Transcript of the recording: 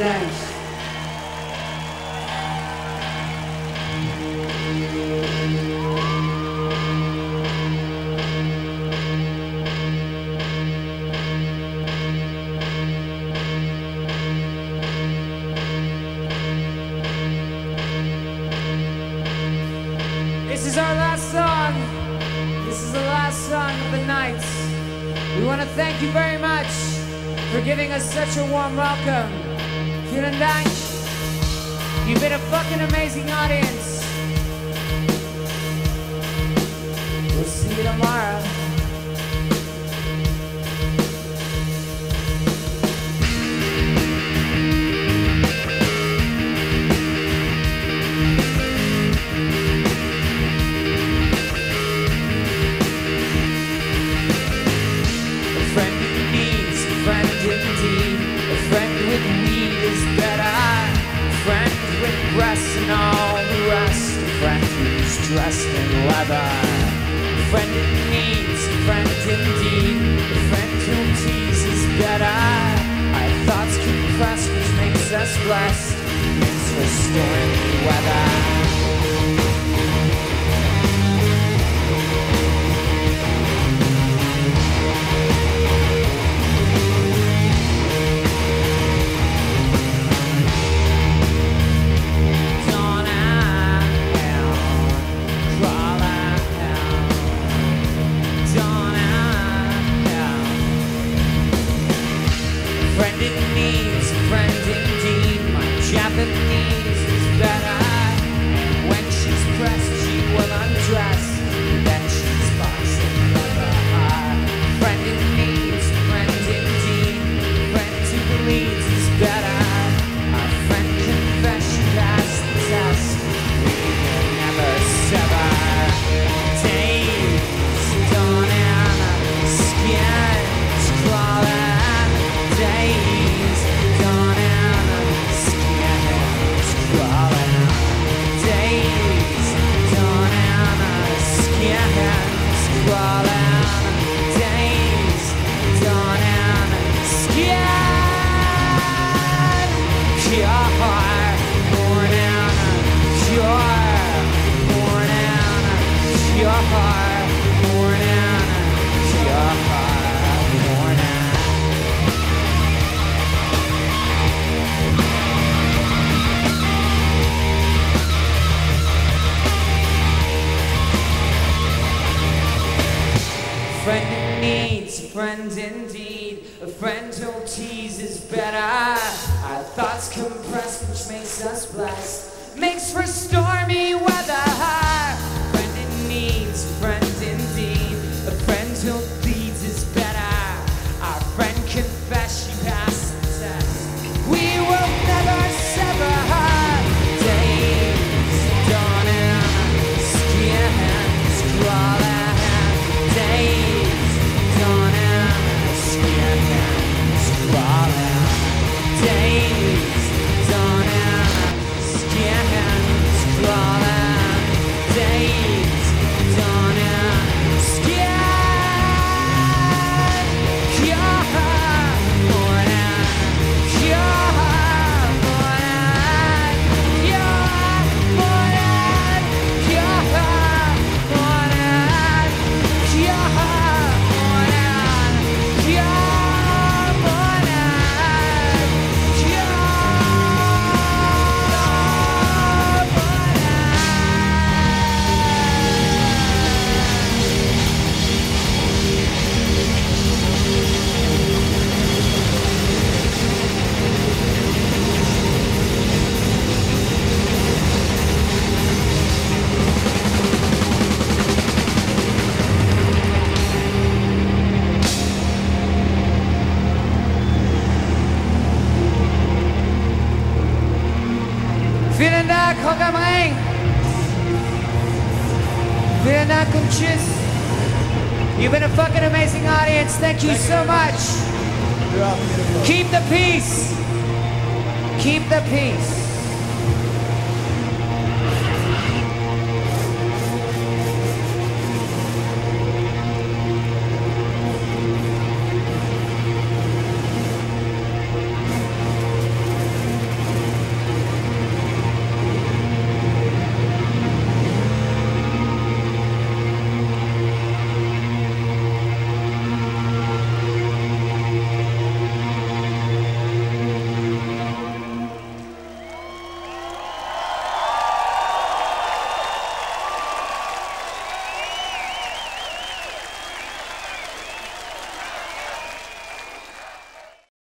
Dank. This is our last song. This is the last song of the night. We want to thank you very much for giving us such a warm welcome. Vielen Dank. You've been a fucking amazing audience. We'll see you tomorrow. And all the rest, a friend who's dressed in leather, a friend in need, a friend indeed, a friend who teases better. Our thoughts compressed, which makes us blessed, makes for stormy weather. Japanese is better. When she's pressed, she will undress. Then she's boxing leather. Friend in need, friend indeed. Friend who believes is better. Our friend confess she passed the test. We will never sever. Days dawning, skins crawling. Days dawning. Days dawning, skins crawling. Days dawning, skin pure morning, pure morning, pure morning, pure morning. Friend in needs, a friend indeed. A friend who'll tease is better. Our thoughts compressed, which makes us blessed, makes for stormy weather. Friend in needs, a friend indeed. A friend who leads is better. Our friend confess she passed the test. We will never sever. Days dawning, skins crawling. Days dawning, skins crawling. Days dawning, skins crawling. Days dawning, skins pure morning, pure morning, pure morning, pure morning, pure morning, pure Vielen Dank, Rock am Ring. Vielen Dank und tschüss. You've been a fucking amazing audience. Thank you so much. Keep the peace. Keep the peace.